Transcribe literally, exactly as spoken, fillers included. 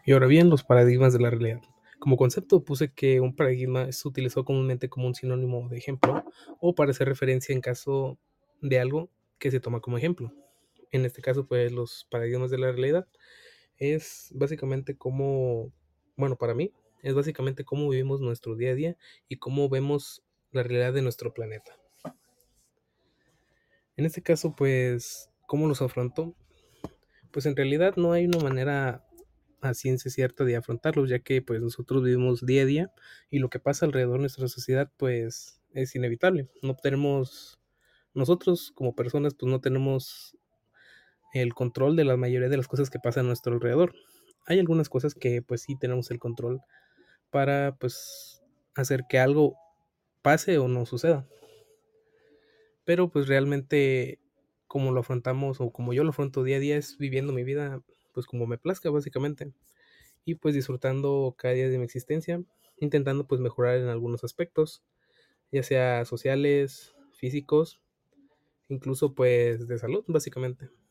Y ahora bien, los paradigmas de la realidad. Como concepto puse que un paradigma se utilizó comúnmente como un sinónimo de ejemplo o para hacer referencia en caso de algo que se toma como ejemplo. En este caso, pues los paradigmas de la realidad es básicamente cómo, bueno, para mí, es básicamente cómo vivimos nuestro día a día y cómo vemos la realidad de nuestro planeta. En este caso, pues, ¿cómo los afronto? Pues en realidad no hay una manera a ciencia cierta de afrontarlos, ya que pues nosotros vivimos día a día y lo que pasa alrededor de nuestra sociedad pues es inevitable. No tenemos, nosotros como personas pues no tenemos el control de la mayoría de las cosas que pasan a nuestro alrededor. Hay algunas cosas que pues sí tenemos el control para pues hacer que algo pase o no suceda. Pero pues realmente como lo afrontamos o como yo lo afronto día a día es viviendo mi vida pues como me plazca básicamente y pues disfrutando cada día de mi existencia, intentando pues mejorar en algunos aspectos, ya sea sociales, físicos, incluso pues de salud básicamente.